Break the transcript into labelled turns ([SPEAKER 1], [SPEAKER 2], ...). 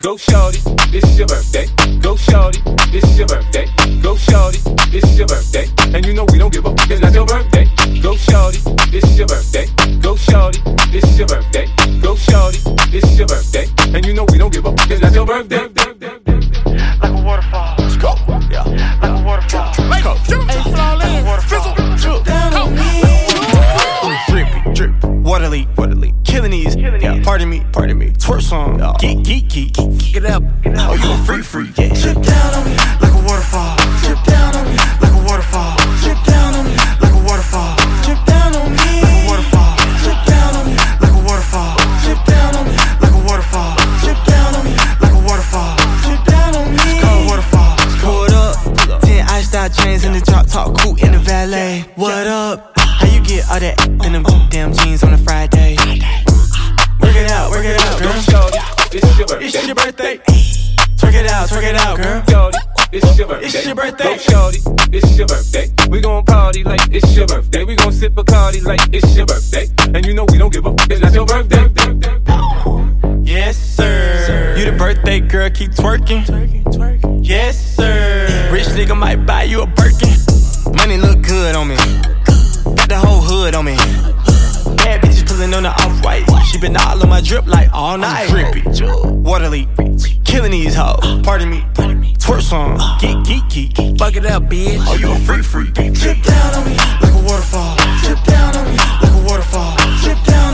[SPEAKER 1] Go shorty, it's your birthday. Go shorty, it's your birthday. Go shorty, it's your birthday. And you know we don't give up, it's not your birthday. Go shorty, it's your birthday. Go shorty, it's your birthday. Go shorty, it's your birthday. And you know we don't give up, it's not your birthday.
[SPEAKER 2] Like a waterfall. Let's go. Yeah. Like a waterfall. Let's go. Hey, flawless. Fizzle. Down on me.
[SPEAKER 3] Drippy, drip. Waterly, killing these. Yeah. Pardon me. Twerk song. Geek. Kick it up. Oh, you a free. Yeah.
[SPEAKER 2] Drip down on me like a waterfall. Drip down on me like a waterfall. Drip down on me like a waterfall. Drip down on me like a waterfall. Drip down on me like a waterfall. Drip down on me like a waterfall. Drip down on me like a waterfall. Drip down on me. It's called waterfall.
[SPEAKER 3] Pulled up. 10 iced out chains in the drop top coupe in the valet. What up? How you get all that in them damn jeans on a Friday? Work it out, girl.
[SPEAKER 1] Go shorty, it's your birthday.
[SPEAKER 3] It's your birthday. Twerk it out, girl.
[SPEAKER 1] Shorty, it's your birthday.
[SPEAKER 3] It's your birthday.
[SPEAKER 1] Go shorty, it's your birthday. We gon' party like it's your birthday. We gon' sip Bacardi like it's your birthday. And you know we don't give up, it's not your birthday.
[SPEAKER 3] Yes, sir. You the birthday girl, keep twerking. Yes, sir. Rich nigga might buy you a Birkin. Money look good on me. Got the whole hood on me. Bad bitches pulling on the off-white. She been all on my drip like all night. Drippy, waterly, killing these hoes. Pardon me, twerk song. Geek. Fuck it up, bitch. Oh, you a free.
[SPEAKER 2] Drip down on me like a waterfall. Drip down on me like a waterfall. Drip down